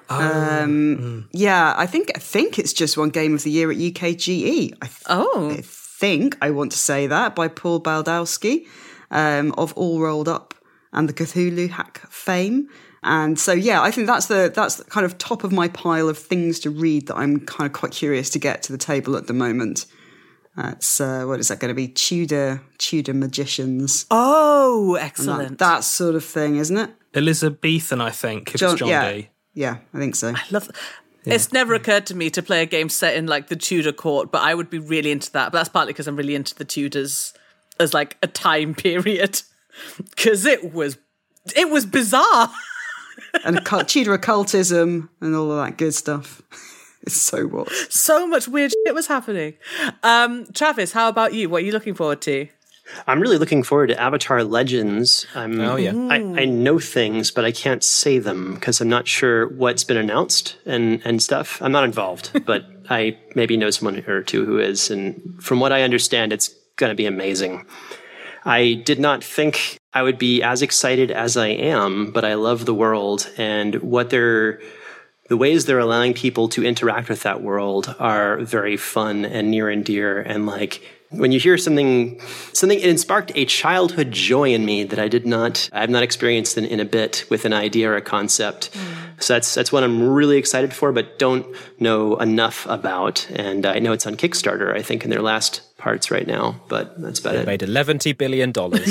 Yeah, I think it's just won Game of the Year at UKGE. I think I want to say that, by Paul Baldowski of All Rolled Up and the Cthulhu Hack fame. And so, yeah, I think that's the kind of top of my pile of things to read that I'm kind of quite curious to get to the table at the moment. It's what is that going to be? Tudor Magicians. Oh, excellent! That sort of thing, isn't it? Elizabethan, I think. If it's John Dee. Yeah, I think so. I love that. Yeah. It's never occurred to me to play a game set in like the Tudor court, but I would be really into that. But that's partly because I'm really into the Tudors as like a time period, because it was bizarre. And Tudor occultism and all of that good stuff. It's so what? So much weird shit was happening. Travis, how about you? What are you looking forward to? I'm really looking forward to Avatar Legends. I know things, but I can't say them because I'm not sure what's been announced and stuff. I'm not involved, but I maybe know someone or two who is. And from what I understand, it's going to be amazing. I did not think I would be as excited as I am, but I love the world, and the ways they're allowing people to interact with that world are very fun and near and dear. And like when you hear something, it sparked a childhood joy in me that I have not experienced in a bit with an idea or a concept. So that's what I'm really excited for, but don't know enough about. And I know it's on Kickstarter, I think, in their last parts right now, but that's about it. Made $11 billion.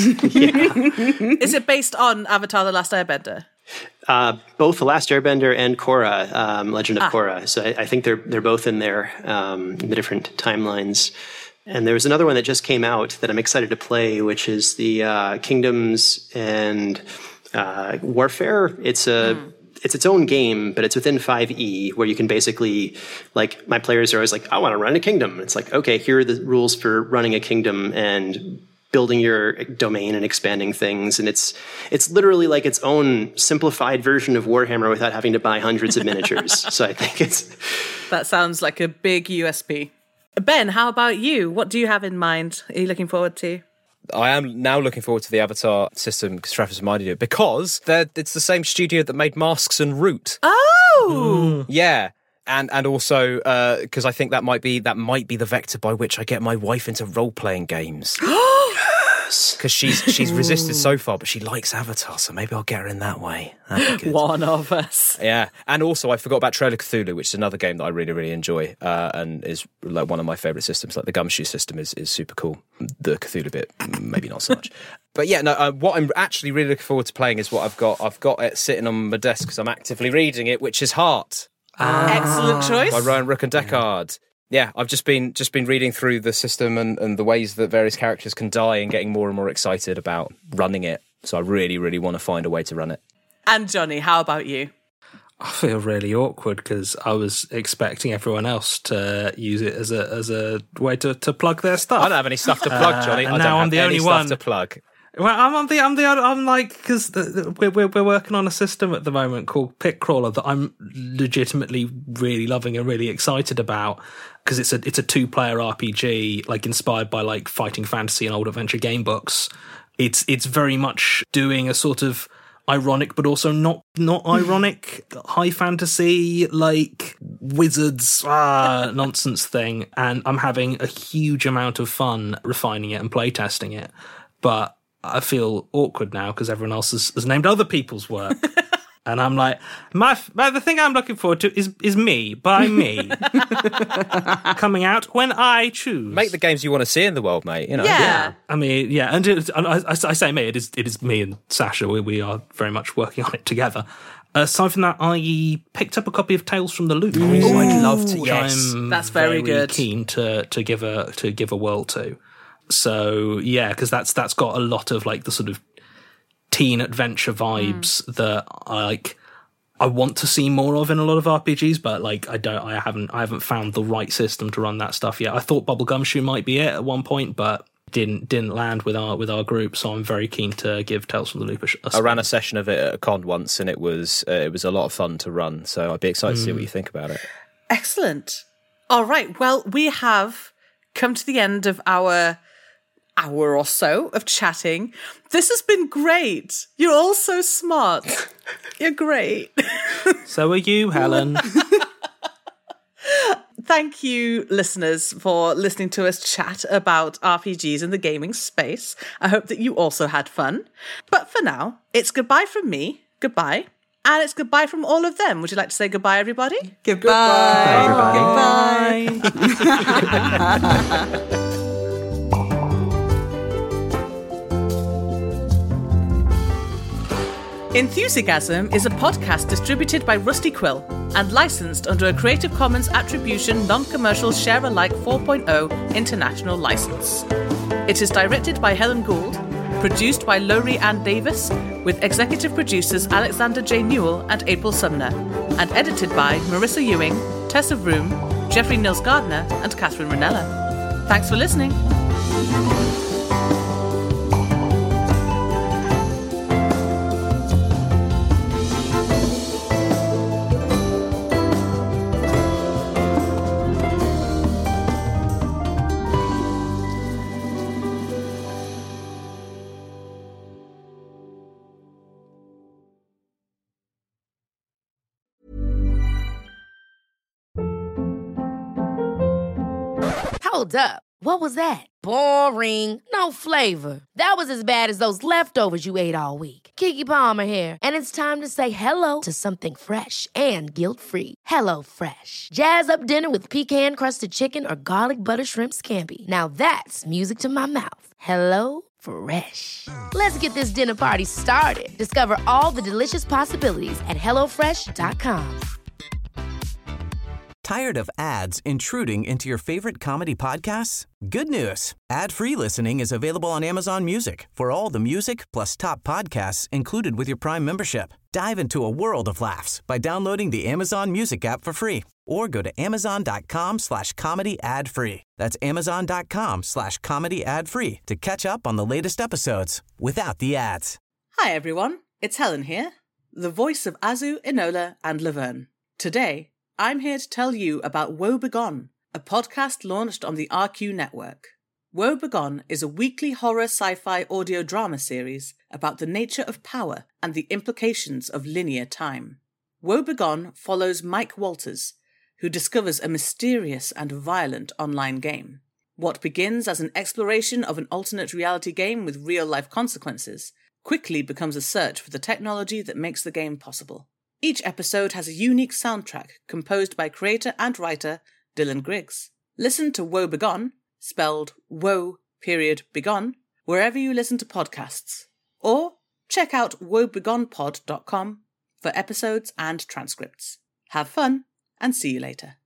Yeah. Is it based on Avatar: The Last Airbender? Both The Last Airbender and Korra, Legend of Korra. So I think they're both in there, in the different timelines. And there's another one that just came out that I'm excited to play, which is the Kingdoms and Warfare. It's its own game, but it's within 5e, where you can basically, like, my players are always like, I want to run a kingdom. It's like, okay, here are the rules for running a kingdom and building your domain and expanding things. And it's literally like its own simplified version of Warhammer without having to buy hundreds of miniatures. So I think that sounds like a big USP. Ben, how about you? What do you have in mind? Are you looking forward to? I am now looking forward to the Avatar system, because Travis reminded you, because it's the same studio that made Masks and Root. Oh! Yeah. And also, because I think that might be the vector by which I get my wife into role-playing games. Because she's resisted so far, but she likes Avatar, so maybe I'll get her in that way. That'd be good. One of us. Yeah, and also I forgot about Trail of Cthulhu, which is another game that I really, really enjoy, and is like one of my favourite systems. Like the Gumshoe system is super cool. The Cthulhu bit, maybe not so much. But yeah, no. What I'm actually really looking forward to playing is what I've got. I've got it sitting on my desk because I'm actively reading it, which is Heart. Excellent choice. By Rowan Rook and Deckard. Yeah, I've just been reading through the system and the ways that various characters can die and getting more and more excited about running it. So I really, really want to find a way to run it. And Johnny, how about you? I feel really awkward because I was expecting everyone else to use it as a way to plug their stuff. I don't have any stuff to plug, Johnny. I don't have any stuff to plug. Well, I'm like, because we're working on a system at the moment called Pitcrawler that I'm legitimately really loving and really excited about, because it's a 2-player RPG, like inspired by like fighting fantasy and old adventure game books. It's very much doing a sort of ironic but also not ironic high fantasy like wizards nonsense thing, and I'm having a huge amount of fun refining it and playtesting it, but I feel awkward now because everyone else has named other people's work. And I'm like, the thing I'm looking forward to is me, by me. Coming out when I choose. Make the games you want to see in the world, mate. You know. Yeah. I mean, yeah. And I say me, it is me and Sasha. We are very much working on it together. Aside from that, I picked up a copy of Tales from the Loop. Oh, I'd love to. Yes. That's very good. Keen to give a whirl to. So yeah, because that's got a lot of like the sort of teen adventure vibes that I like. I want to see more of in a lot of RPGs, but like I haven't found the right system to run that stuff yet. I thought Bubble Gumshoe might be it at one point, but didn't land with our group. So I'm very keen to give Tales from the Loop a spin. I ran a session of it at a con once, and it was a lot of fun to run. So I'd be excited to see what you think about it. Excellent. All right. Well, we have come to the end of our hour or so of chatting. This has been great. You're all so smart. You're great. So are you, Helen. Thank you, listeners, for listening to us chat about RPGs in the gaming space. I hope that you also had fun. But for now, it's goodbye from me. Goodbye. And it's goodbye from all of them. Would you like to say goodbye, everybody? Goodbye. Goodbye. Enthusiasm is a podcast distributed by Rusty Quill and licensed under a Creative Commons Attribution Non-Commercial Share-alike 4.0 International License. It is directed by Helen Gould, produced by Laurie Ann Davis, with executive producers Alexander J. Newell and April Sumner, and edited by Marissa Ewing, Tessa Vroom, Jeffrey Nils Gardner, and Catherine Ranella. Thanks for listening. Hold up. What was that? Boring. No flavor. That was as bad as those leftovers you ate all week. Keke Palmer here, and it's time to say hello to something fresh and guilt-free. Hello Fresh. Jazz up dinner with pecan-crusted chicken or garlic butter shrimp scampi. Now that's music to my mouth. Hello Fresh. Let's get this dinner party started. Discover all the delicious possibilities at HelloFresh.com. Tired of ads intruding into your favorite comedy podcasts? Good news. Ad-free listening is available on Amazon Music for all the music plus top podcasts included with your Prime membership. Dive into a world of laughs by downloading the Amazon Music app for free or go to amazon.com/comedy ad-free. That's amazon.com/comedy ad-free to catch up on the latest episodes without the ads. Hi, everyone. It's Helen here, the voice of Azu, Enola, and Laverne. Today, I'm here to tell you about Woe Begone, a podcast launched on the RQ network. Woe Begone is a weekly horror sci-fi audio drama series about the nature of power and the implications of linear time. Woe Begone follows Mike Walters, who discovers a mysterious and violent online game. What begins as an exploration of an alternate reality game with real-life consequences quickly becomes a search for the technology that makes the game possible. Each episode has a unique soundtrack composed by creator and writer Dylan Griggs. Listen to Woe Begone, spelled Woe.Begone, wherever you listen to podcasts. Or check out woebegonepod.com for episodes and transcripts. Have fun, and see you later.